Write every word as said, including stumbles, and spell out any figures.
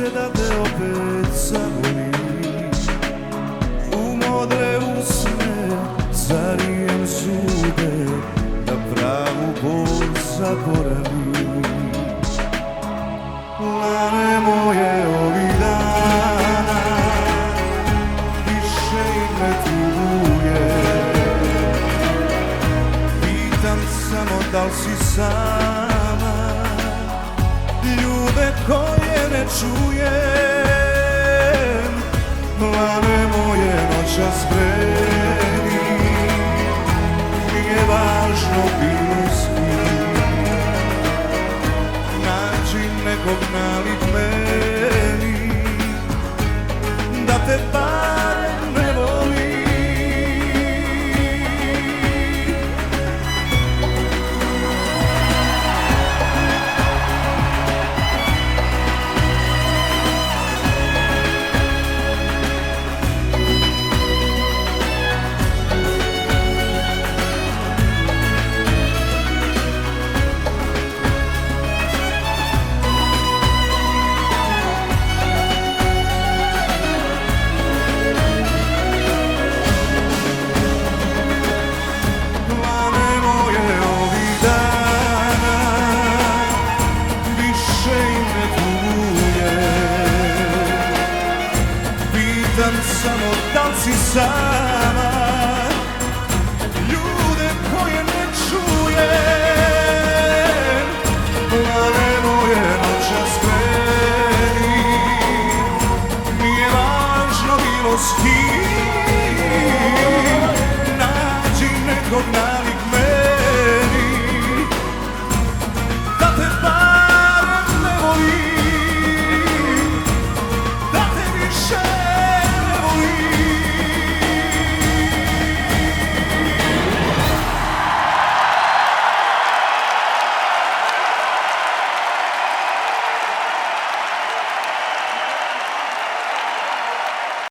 da te opet zavolim. U modre usne zarijem zube, da pravu bol zaboravim. Lane moje ovih dana više i ne tuguje. Pitam samo da li si sama, ljude koje ne čujem. Lane moje noćas vredi, nije važno bilo s kim. Nađi nekog nalik meni, da te barem ne volim. Pitam samo da li si sama, ljude koje ne čujem.